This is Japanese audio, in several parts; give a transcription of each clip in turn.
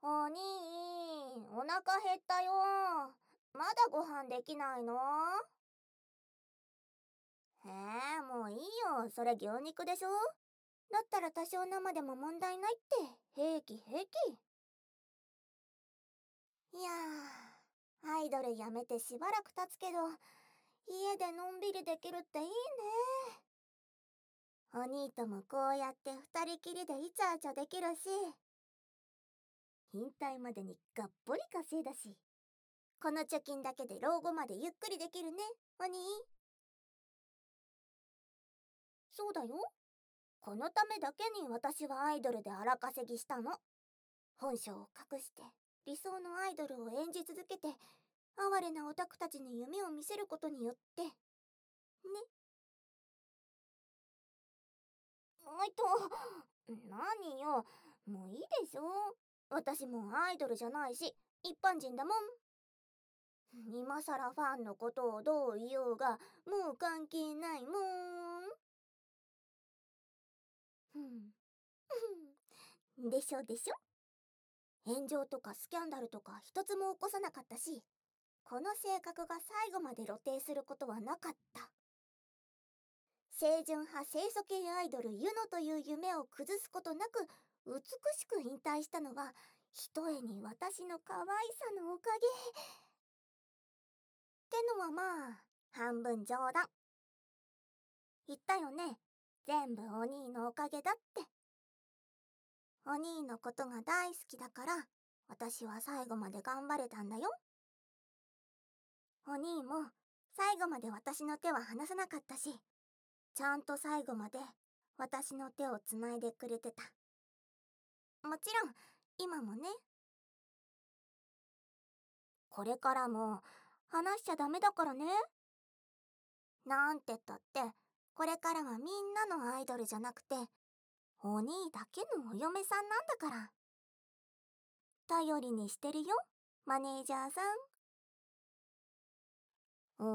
お兄、お腹減ったよ。まだご飯できないの？もういいよ。それ牛肉でしょ？だったら多少生でも問題ないって。平気平気。いやアイドルやめてしばらく経つけど、家でのんびりできるっていいね。お兄ともこうやって二人きりでイチャイチャできるし、引退までにがっぽり稼いだし、この貯金だけで老後までゆっくりできるね、お兄。そうだよ。このためだけに私はアイドルで荒稼ぎしたの。本性を隠して理想のアイドルを演じ続けて、哀れなオタクたちに夢を見せることによってね。何よ、もういいでしょ。私もアイドルじゃないし一般人だもん。今さらファンのことをどう言おうがもう関係ないもん。でしょでしょ。炎上とかスキャンダルとか一つも起こさなかったし、この性格が最後まで露呈することはなかった。清純派清楚系アイドルユノという夢を崩すことなく美しく引退したのは、ひとえに私の可愛さのおかげってのはまあ半分冗談。言ったよね、全部お兄のおかげだって。お兄のことが大好きだから私は最後まで頑張れたんだよ。お兄も最後まで私の手は離さなかったし、ちゃんと最後まで私の手をつないでくれてた。もちろん今もね。これからも話しちゃダメだからね。なんてったってこれからはみんなのアイドルじゃなくてお兄だけのお嫁さんなんだから。頼りにしてるよ、マネージャーさん。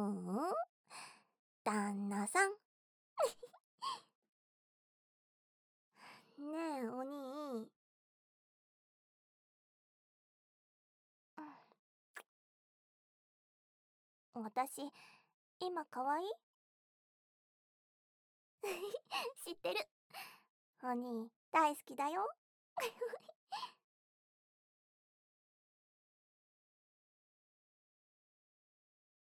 旦那さん。ねえお兄、私今可愛い？知ってる。お兄大好きだよ。